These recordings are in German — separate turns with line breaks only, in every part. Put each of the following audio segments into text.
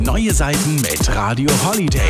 Neue Seiten mit Radio Holiday.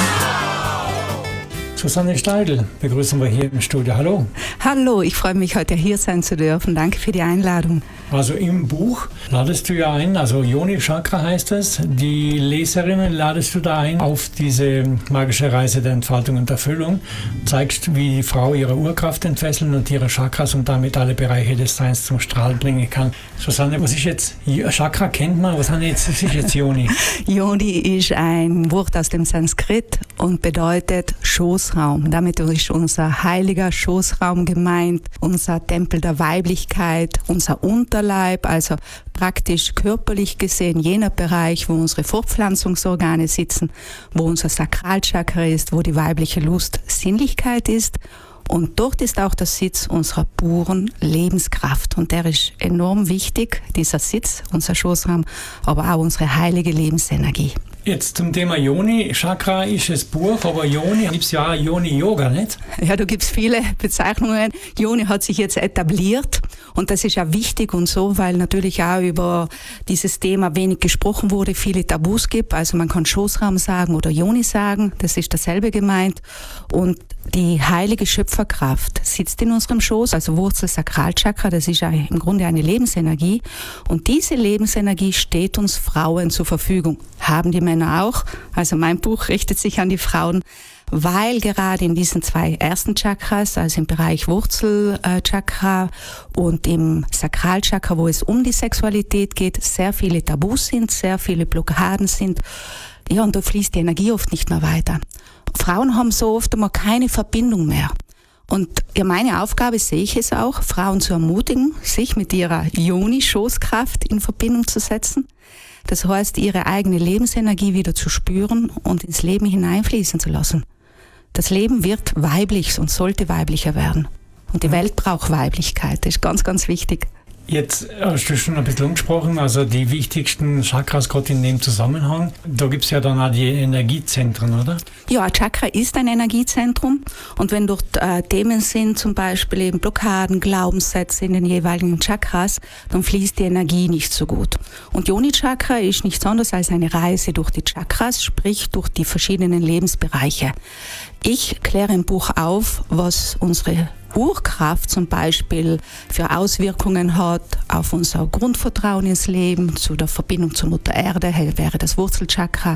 Susanne Steidl begrüßen wir hier im Studio. Hallo.
Hallo, ich freue mich, heute hier sein zu dürfen. Danke für die Einladung.
Also im Buch ladest du ja ein, also Yoni Chakra heißt es. Die Leserinnen ladest du da ein auf diese magische Reise der Entfaltung und Erfüllung. Zeigst, wie die Frau ihre Urkraft entfesseln und ihre Chakras und damit alle Bereiche des Seins zum Strahlen bringen kann. Susanne, was ist jetzt, Chakra kennt man, was ist jetzt Yoni?
Yoni ist ein Wort aus dem Sanskrit und bedeutet Schoßraum. Damit ist unser heiliger Schoßraum gemeint, unser Tempel der Weiblichkeit, unser Unterleib, also praktisch körperlich gesehen jener Bereich, wo unsere Fortpflanzungsorgane sitzen, wo unser Sakralchakra ist, wo die weibliche Lust Sinnlichkeit ist. Und dort ist auch der Sitz unserer puren Lebenskraft. Und der ist enorm wichtig, dieser Sitz, unser Schoßraum, aber auch unsere heilige Lebensenergie.
Jetzt zum Thema Yoni. Chakra ist das Buch, aber Yoni gibt es ja auch Yoni-Yoga, nicht?
Ja, da gibt es viele Bezeichnungen. Yoni hat sich jetzt etabliert und das ist ja wichtig und so, weil natürlich auch über dieses Thema wenig gesprochen wurde, viele Tabus gibt. Also man kann Schoßraum sagen oder Yoni sagen, das ist dasselbe gemeint. Und die heilige Schöpferkraft sitzt in unserem Schoß, also Wurzel Sakralchakra, das ist ja im Grunde eine Lebensenergie. Und diese Lebensenergie steht uns Frauen zur Verfügung. Haben die Männer auch. Also mein Buch richtet sich an die Frauen, weil gerade in diesen zwei ersten Chakras, also im Bereich Wurzelchakra und im Sakralchakra, wo es um die Sexualität geht, sehr viele Tabus sind, sehr viele Blockaden sind. Ja, und da fließt die Energie oft nicht mehr weiter. Frauen haben so oft einmal keine Verbindung mehr. Und ja, meine Aufgabe sehe ich es auch, Frauen zu ermutigen, sich mit ihrer Yoni-Schoßkraft in Verbindung zu setzen. Das heißt, ihre eigene Lebensenergie wieder zu spüren und ins Leben hineinfließen zu lassen. Das Leben wird weiblich und sollte weiblicher werden. Und die Welt braucht Weiblichkeit, das ist ganz, ganz wichtig.
Jetzt hast du schon ein bisschen umgesprochen, also die wichtigsten Chakras gerade in dem Zusammenhang. Da gibt es ja dann auch die Energiezentren, oder?
Ja, Chakra ist ein Energiezentrum und wenn dort Themen sind, zum Beispiel eben Blockaden, Glaubenssätze in den jeweiligen Chakras, dann fließt die Energie nicht so gut. Und Yoni-Chakra ist nichts anderes als eine Reise durch die Chakras, sprich durch die verschiedenen Lebensbereiche. Ich kläre im Buch auf, was unsere Urkraft zum Beispiel für Auswirkungen hat auf unser Grundvertrauen ins Leben, zu der Verbindung zur Mutter Erde, wäre das Wurzelchakra,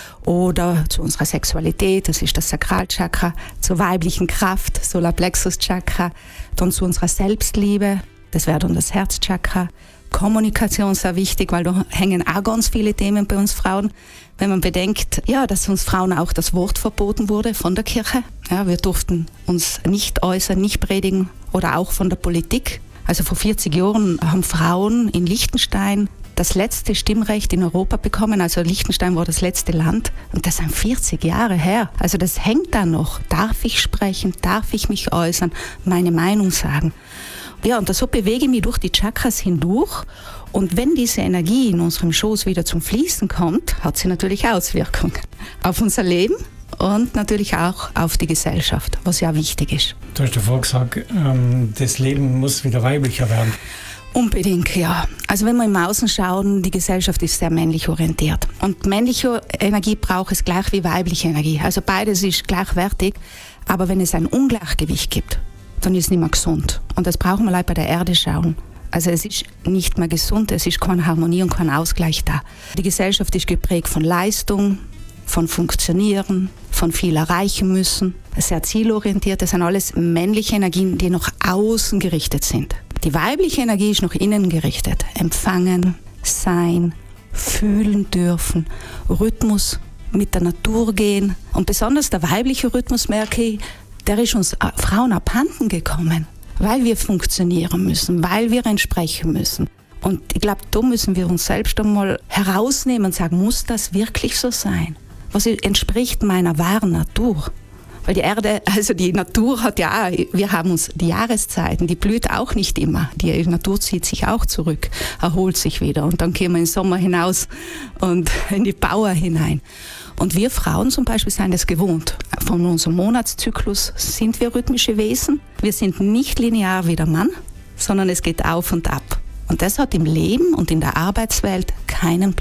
oder zu unserer Sexualität, das ist das Sakralchakra, zur weiblichen Kraft, Solarplexus-Chakra, dann zu unserer Selbstliebe, das wäre dann das Herzchakra. Kommunikation ist sehr wichtig, weil da hängen auch ganz viele Themen bei uns Frauen. Wenn man bedenkt, ja, dass uns Frauen auch das Wort verboten wurde von der Kirche. Ja, wir durften uns nicht äußern, nicht predigen oder auch von der Politik. Also vor 40 Jahren haben Frauen in Liechtenstein das letzte Stimmrecht in Europa bekommen. Also Liechtenstein war das letzte Land und das sind 40 Jahre her. Also das hängt da noch. Darf ich sprechen? Darf ich mich äußern? Meine Meinung sagen? Ja, und so bewege ich mich durch die Chakras hindurch. Und wenn diese Energie in unserem Schoß wieder zum Fließen kommt, hat sie natürlich Auswirkungen auf unser Leben und natürlich auch auf die Gesellschaft, was ja wichtig ist.
Du hast davor gesagt, das Leben muss wieder weiblicher werden.
Unbedingt, ja. Also wenn wir im Außen schauen, die Gesellschaft ist sehr männlich orientiert. Und männliche Energie braucht es gleich wie weibliche Energie. Also beides ist gleichwertig. Aber wenn es ein Ungleichgewicht gibt, dann ist es nicht mehr gesund. Und das brauchen wir bei der Erde schauen. Also es ist nicht mehr gesund, es ist keine Harmonie und kein Ausgleich da. Die Gesellschaft ist geprägt von Leistung, von Funktionieren, von viel erreichen müssen. Sehr zielorientiert, das sind alles männliche Energien, die nach außen gerichtet sind. Die weibliche Energie ist nach innen gerichtet. Empfangen, sein, fühlen dürfen, Rhythmus mit der Natur gehen. Und besonders der weibliche Rhythmus, merke ich, der ist uns Frauen abhanden gekommen, weil wir funktionieren müssen, weil wir entsprechen müssen. Und ich glaube, da müssen wir uns selbst einmal herausnehmen und sagen, muss das wirklich so sein? Was entspricht meiner wahren Natur? Weil die Erde, also die Natur hat ja auch, wir haben uns die Jahreszeiten, die blüht auch nicht immer. Die Natur zieht sich auch zurück, erholt sich wieder und dann gehen wir in den Sommer hinaus und in die Power hinein. Und wir Frauen zum Beispiel sind das gewohnt. Von unserem Monatszyklus sind wir rhythmische Wesen. Wir sind nicht linear wie der Mann, sondern es geht auf und ab. Und das hat im Leben und in der Arbeitswelt keinen Platz.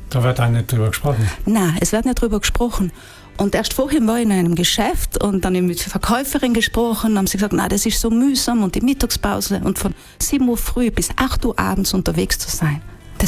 Da wird auch nicht drüber gesprochen.
Nein, es wird nicht drüber gesprochen. Und erst vorhin war ich in einem Geschäft und dann habe ich mit der Verkäuferin gesprochen und haben sie gesagt, na, das ist so mühsam und die Mittagspause und von 7 Uhr früh bis 8 Uhr abends unterwegs zu sein.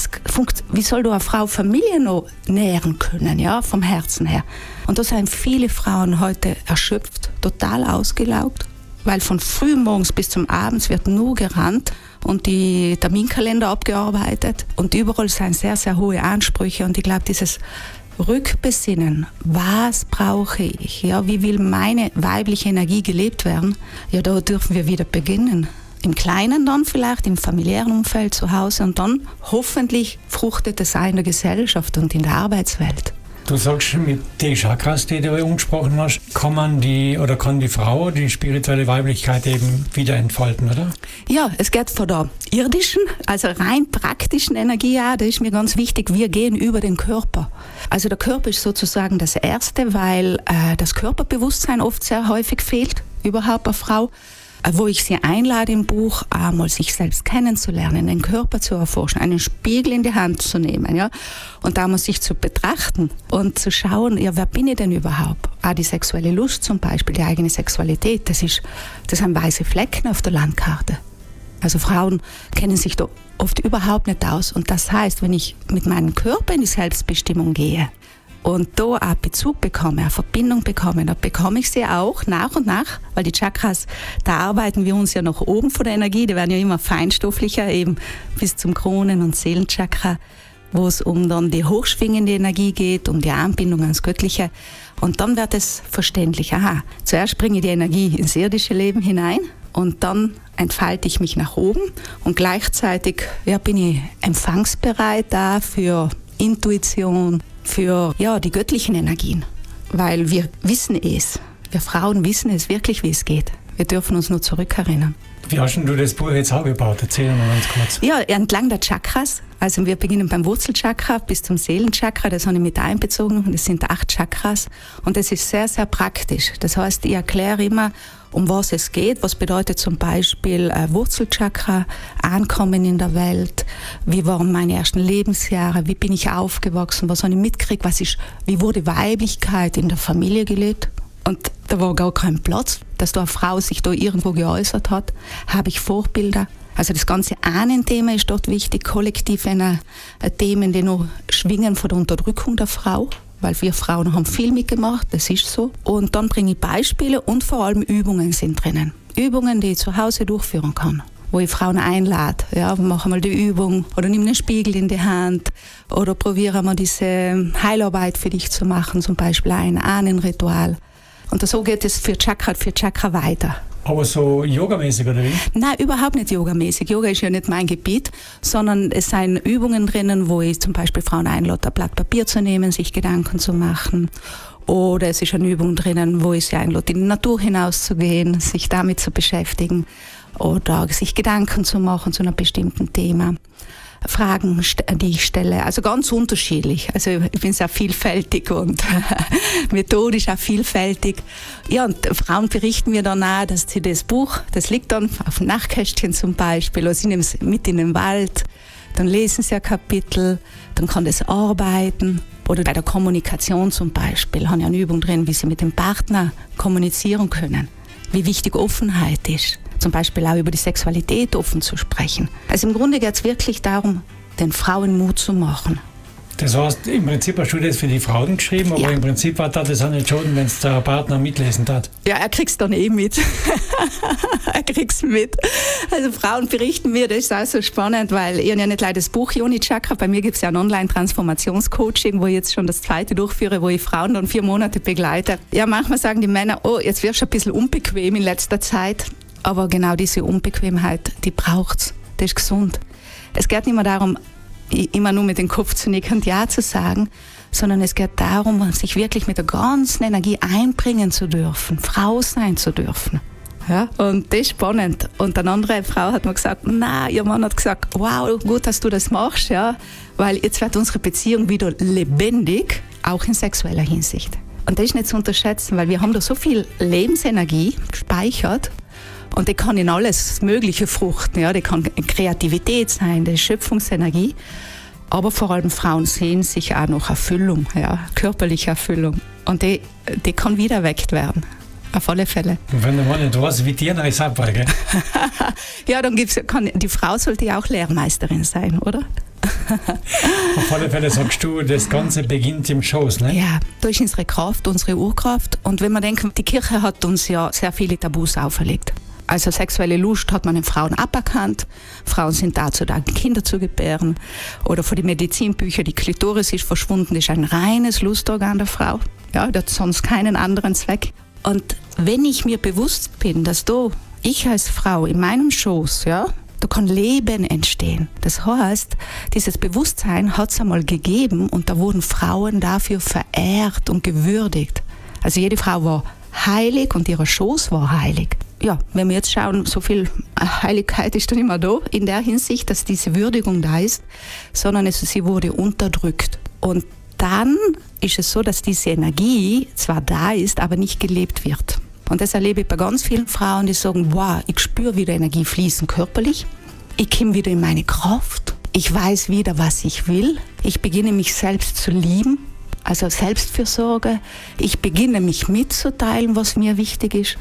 Wie soll du eine Frau Familie noch nähren können, ja, vom Herzen her? Und da sind viele Frauen heute erschöpft, total ausgelaugt, weil von früh morgens bis zum Abend wird nur gerannt und die Terminkalender abgearbeitet und überall sind sehr, sehr hohe Ansprüche und ich glaube, dieses Rückbesinnen, was brauche ich, ja, wie will meine weibliche Energie gelebt werden, ja, da dürfen wir wieder beginnen. Im Kleinen dann vielleicht, im familiären Umfeld zu Hause und dann hoffentlich fruchtet es auch in der Gesellschaft und in der Arbeitswelt.
Du sagst, mit den Chakras, die du angesprochen hast, kann die Frau die spirituelle Weiblichkeit eben wieder entfalten, oder?
Ja, es geht von der irdischen, also rein praktischen Energie an, das ist mir ganz wichtig, wir gehen über den Körper. Also der Körper ist sozusagen das Erste, weil das Körperbewusstsein oft sehr häufig fehlt, überhaupt bei Frau. Wo ich sie einlade im Buch, einmal sich selbst kennenzulernen, den Körper zu erforschen, einen Spiegel in die Hand zu nehmen, ja, und da muss sich zu betrachten und zu schauen, ja, wer bin ich denn überhaupt? Auch die sexuelle Lust zum Beispiel, die eigene Sexualität, das sind weiße Flecken auf der Landkarte. Also Frauen kennen sich da oft überhaupt nicht aus und das heißt, wenn ich mit meinem Körper in die Selbstbestimmung gehe, und da auch Bezug bekomme, eine Verbindung bekomme, da bekomme ich sie auch nach und nach, weil die Chakras, da arbeiten wir uns ja nach oben von der Energie, die werden ja immer feinstofflicher, eben bis zum Kronen- und Seelenchakra, wo es um dann die hochschwingende Energie geht, um die Anbindung ans Göttliche. Und dann wird es verständlich, aha, zuerst bringe ich die Energie ins irdische Leben hinein und dann entfalte ich mich nach oben und gleichzeitig bin ich empfangsbereit da für Intuition, für die göttlichen Energien, weil wir wissen es. Wir Frauen wissen es wirklich, wie es geht. Wir dürfen uns nur zurückerinnern.
Wie hast du das Buch jetzt aufgebaut? Erzähl mal ganz kurz.
Ja, entlang der Chakras. Also wir beginnen beim Wurzelchakra bis zum Seelenchakra, das habe ich mit einbezogen. Das sind 8 Chakras und das ist sehr, sehr praktisch. Das heißt, ich erkläre immer, um was es geht. Was bedeutet zum Beispiel Wurzelchakra, Ankommen in der Welt, wie waren meine ersten Lebensjahre, wie bin ich aufgewachsen, was habe ich mitgekriegt, wie wurde Weiblichkeit in der Familie gelebt. Und da war gar kein Platz, dass da eine Frau sich da irgendwo geäußert hat. Habe ich Vorbilder. Also das ganze Ahnenthema ist dort wichtig, kollektive Themen, die noch schwingen von der Unterdrückung der Frau, weil wir Frauen haben viel mitgemacht, das ist so. Und dann bringe ich Beispiele und vor allem Übungen sind drinnen. Übungen, die ich zu Hause durchführen kann, wo ich Frauen einlade. Ja, mach mal die Übung oder nimm einen Spiegel in die Hand oder probiere mal diese Heilarbeit für dich zu machen, zum Beispiel ein Ahnenritual. Und so geht es für Chakra weiter.
Aber so yogamäßig, oder wie?
Nein, überhaupt nicht yogamäßig. Yoga ist ja nicht mein Gebiet, sondern es sind Übungen drinnen, wo ich zum Beispiel Frauen einlade, ein Blatt Papier zu nehmen, sich Gedanken zu machen. Oder es ist eine Übung drinnen, wo ich sie einlade, in die Natur hinauszugehen, sich damit zu beschäftigen oder sich Gedanken zu machen zu einem bestimmten Thema. Fragen, die ich stelle, also ganz unterschiedlich. Also ich bin sehr vielfältig und methodisch auch vielfältig. Ja, und Frauen berichten mir dann auch, dass sie das Buch, das liegt dann auf dem Nachtkästchen zum Beispiel, oder sie nehmen es mit in den Wald, dann lesen sie ein Kapitel, dann kann das arbeiten. Oder bei der Kommunikation zum Beispiel, habe ich eine Übung drin, wie sie mit dem Partner kommunizieren können, wie wichtig Offenheit ist. Zum Beispiel auch über die Sexualität offen zu sprechen. Also im Grunde geht es wirklich darum, den Frauen Mut zu machen.
Das heißt, im Prinzip hast du das für die Frauen geschrieben, aber im Prinzip hat das auch nicht schaden, wenn es der Partner mitlesen hat.
Ja, er kriegt es dann mit. Er kriegt es mit. Also Frauen berichten mir, das ist auch so spannend, weil ich habe ja nicht leider das Buch Yoni Chakra, bei mir gibt es ja ein Online-Transformationscoaching, wo ich jetzt schon das 2. durchführe, wo ich Frauen dann 4 Monate begleite. Ja, manchmal sagen die Männer, oh, jetzt wirst du ein bisschen unbequem in letzter Zeit. Aber genau diese Unbequemheit, die braucht's. Das ist gesund. Es geht nicht mehr darum, immer nur mit dem Kopf zu nicken und Ja zu sagen, sondern es geht darum, sich wirklich mit der ganzen Energie einbringen zu dürfen, Frau sein zu dürfen. Ja? Und das ist spannend. Und eine andere Frau hat mir gesagt, ihr Mann hat gesagt, wow, gut, dass du das machst, ja, weil jetzt wird unsere Beziehung wieder lebendig, auch in sexueller Hinsicht. Und das ist nicht zu unterschätzen, weil wir haben da so viel Lebensenergie gespeichert. Und die kann in alles Mögliche fruchten, ja, die kann in Kreativität sein, die Schöpfungsenergie. Aber vor allem Frauen sehen sich auch nach Erfüllung, ja, körperliche Erfüllung. Und die kann wieder erweckt werden. Auf alle Fälle.
Und wenn du mal nicht weißt, wie dir ist abweicht, gell?
Ja, dann die Frau sollte ja auch Lehrmeisterin sein, oder?
Auf alle Fälle sagst du, das Ganze beginnt im Schoß, ne?
Ja, da ist unsere Kraft, unsere Urkraft. Und wenn man denkt, die Kirche hat uns ja sehr viele Tabus auferlegt. Also sexuelle Lust hat man den Frauen aberkannt. Frauen sind dazu da, Kinder zu gebären. Oder von den Medizinbüchern, die Klitoris ist verschwunden, das ist ein reines Lustorgan der Frau. Ja, das hat sonst keinen anderen Zweck. Und wenn ich mir bewusst bin, dass ich als Frau in meinem Schoß, ja, da kann Leben entstehen. Das heißt, dieses Bewusstsein hat es einmal gegeben und da wurden Frauen dafür verehrt und gewürdigt. Also jede Frau war heilig und ihr Schoß war heilig. Ja, wenn wir jetzt schauen, so viel Heiligkeit ist dann immer da, in der Hinsicht, dass diese Würdigung da ist, sondern sie wurde unterdrückt. Und dann ist es so, dass diese Energie zwar da ist, aber nicht gelebt wird. Und das erlebe ich bei ganz vielen Frauen, die sagen, wow, ich spüre wieder Energie fließen körperlich, ich komme wieder in meine Kraft, ich weiß wieder, was ich will, ich beginne mich selbst zu lieben, also Selbstfürsorge, ich beginne mich mitzuteilen, was mir wichtig ist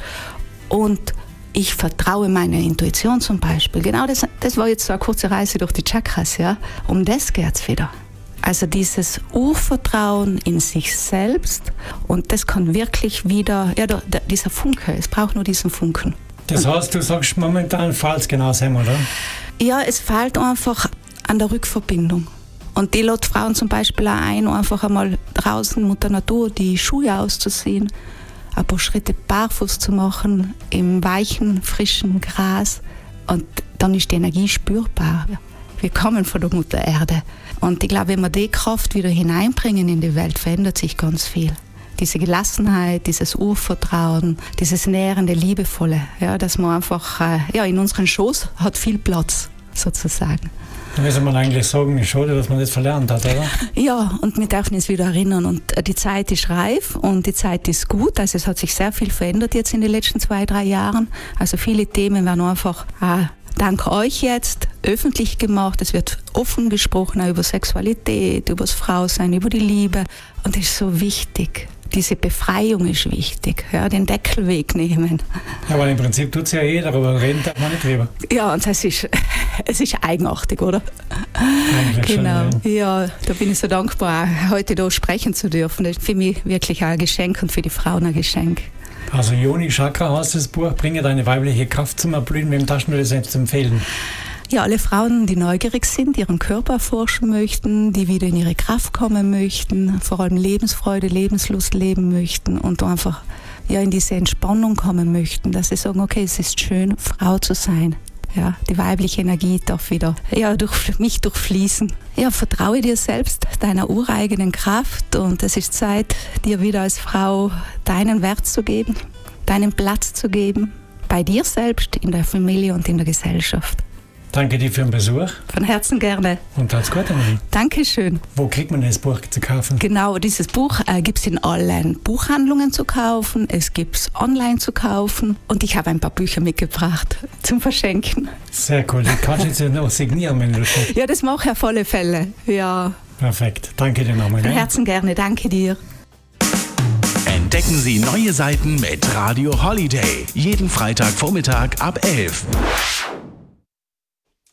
und ich vertraue meiner Intuition zum Beispiel. Genau das war jetzt so eine kurze Reise durch die Chakras, ja. Um das geht es wieder. Also dieses Urvertrauen in sich selbst und das kann wirklich wieder, ja, dieser Funke, es braucht nur diesen Funken.
Das heißt, du sagst momentan fehlt es genau so, oder?
Ja, es fehlt einfach an der Rückverbindung. Und die lädt Frauen zum Beispiel auch ein, einfach einmal draußen mit der Natur die Schuhe auszuziehen, ein paar Schritte barfuß zu machen, im weichen, frischen Gras und dann ist die Energie spürbar. Wir kommen von der Mutter Erde. Und ich glaube, wenn wir die Kraft wieder hineinbringen in die Welt, verändert sich ganz viel. Diese Gelassenheit, dieses Urvertrauen, dieses nährende, liebevolle, ja, dass man einfach, in unseren Schoß hat viel Platz, sozusagen.
Da müsste man eigentlich sagen, ist schade, dass man das verlernt hat, oder?
Ja, und wir dürfen uns wieder erinnern. Und die Zeit ist reif und die Zeit ist gut. Also es hat sich sehr viel verändert jetzt in den letzten 2-3 Jahren. Also viele Themen werden einfach dank euch jetzt öffentlich gemacht. Es wird offen gesprochen über Sexualität, über das Frausein, über die Liebe. Und das ist so wichtig. Diese Befreiung ist wichtig, ja, den Deckel wegnehmen.
Ja, weil im Prinzip tut es ja jeder, aber reden darf man nicht drüber.
Ja, und es ist eigenartig, oder?
Eigentlich
genau.
Schon,
ja, da bin ich so dankbar, heute da sprechen zu dürfen. Das ist für mich wirklich ein Geschenk und für die Frauen ein Geschenk.
Also Yoni Chakra heißt das Buch, bringe deine weibliche Kraft zum Erblühen. Wem darfst du das jetzt empfehlen?
Ja, alle Frauen, die neugierig sind, ihren Körper erforschen möchten, die wieder in ihre Kraft kommen möchten, vor allem Lebensfreude, Lebenslust leben möchten und einfach in diese Entspannung kommen möchten, dass sie sagen, okay, es ist schön, Frau zu sein. Ja, die weibliche Energie darf wieder durch mich durchfließen. Ja, vertraue dir selbst, deiner ureigenen Kraft und es ist Zeit, dir wieder als Frau deinen Wert zu geben, deinen Platz zu geben, bei dir selbst, in der Familie und in der Gesellschaft.
Danke dir für den Besuch.
Von Herzen gerne.
Und alles Gute, Marie.
Dankeschön.
Wo kriegt man das Buch zu kaufen?
Genau, dieses Buch gibt es in allen Buchhandlungen zu kaufen, es gibt es online zu kaufen und ich habe ein paar Bücher mitgebracht zum Verschenken.
Sehr cool, die kannst du jetzt ja noch signieren, wenn du willst.
Ja, das mache ich auf alle Fälle, ja.
Perfekt, danke dir nochmal.
Von Herzen gerne, danke dir.
Entdecken Sie neue Seiten mit Radio Holiday. Jeden Freitagvormittag ab 11.